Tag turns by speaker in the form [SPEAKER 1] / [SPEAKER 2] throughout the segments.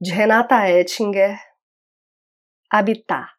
[SPEAKER 1] de Renata Ettinger, habitar.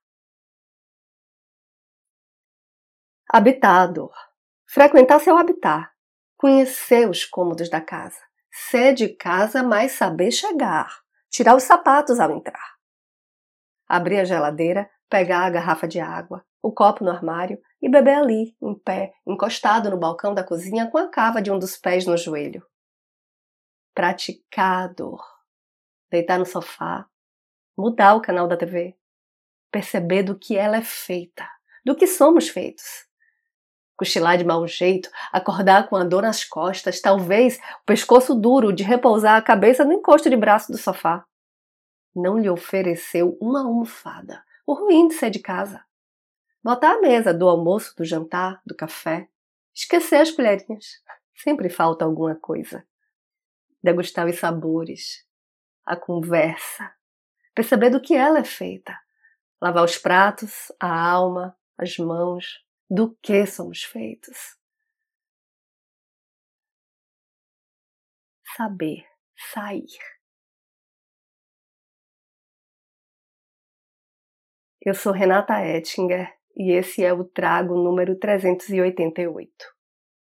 [SPEAKER 1] Habitar a dor. Frequentar seu habitar. Conhecer os cômodos da casa. Ser de casa, mas saber chegar. Tirar os sapatos ao entrar. Abrir a geladeira, pegar a garrafa de água, o copo no armário e beber ali, em pé, encostado no balcão da cozinha com a cava de um dos pés no joelho. Praticar a dor. Deitar no sofá. Mudar o canal da TV. Perceber do que ela é feita. Do que somos feitos. Cochilar de mau jeito, acordar com a dor nas costas, talvez o pescoço duro de repousar a cabeça no encosto de braço do sofá. Não lhe ofereceu uma almofada. O ruim de ser de casa. Botar a mesa do almoço, do jantar, do café. Esquecer as colherinhas. Sempre falta alguma coisa. Degustar os sabores. A conversa. Perceber do que ela é feita. Lavar os pratos, a alma, as mãos. Do que somos feitos. Saber sair. Eu sou Renata Ettinger e esse é o Trago número 388.